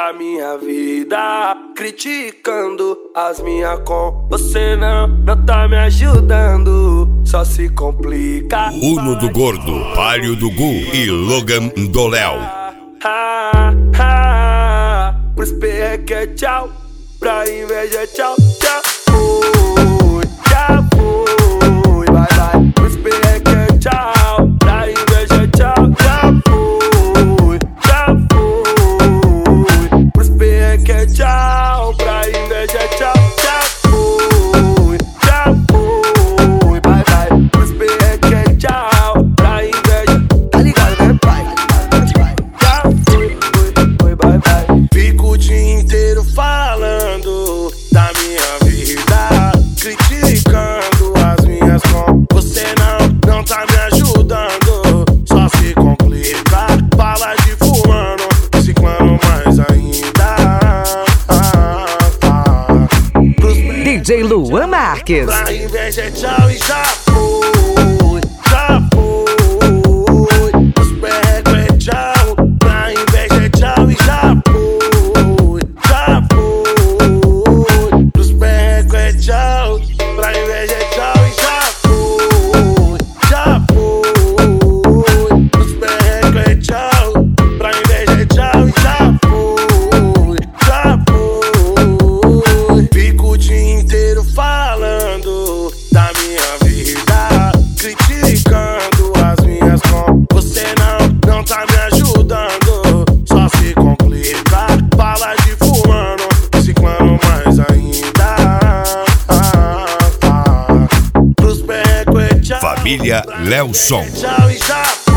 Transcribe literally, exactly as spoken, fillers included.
da minha vida, criticando as minhas com. Você não, não tá me ajudando, só se complica. Uno do Gordo, Palio do Gu e Logan do Léo. Ah, ah, pros perreque é tchau, pra inveja é tchau, tchau. Fui, já fui, vai, vai. Pros perreque é tchau, pra inveja é tchau, já fui, já fui. Pros perreque é tchau, pra inveja é tchau, já fui, já fui, vai, vai. Pros perreque é tchau, pra inveja, tá ligado, né, pai? Fico o dia inteiro falando da minha vida, criticando as minhas com. Você não, não tá me ajudando, só se complica. Fala de fulano, ciclano mais ainda. ah, ah. D J Luan Marques. Pra inveja é tchau e já foi, já foi. Os perregos é tchau, pra inveja é tchau e já foi, já foi. Os perregos é tchau, pra inveja é tchau e já foi, já foi. Os perregos é tchau, pra inveja é tchau e já foi, já foi. Fico o dia inteiro falando da minha vida, criticando as minhas com. Você não, não tá me ajudando, só se complica. Fala de fulano, ciclano mais ainda. ah, ah. Pros perregos é tchau, Família Léo Som. tchau e já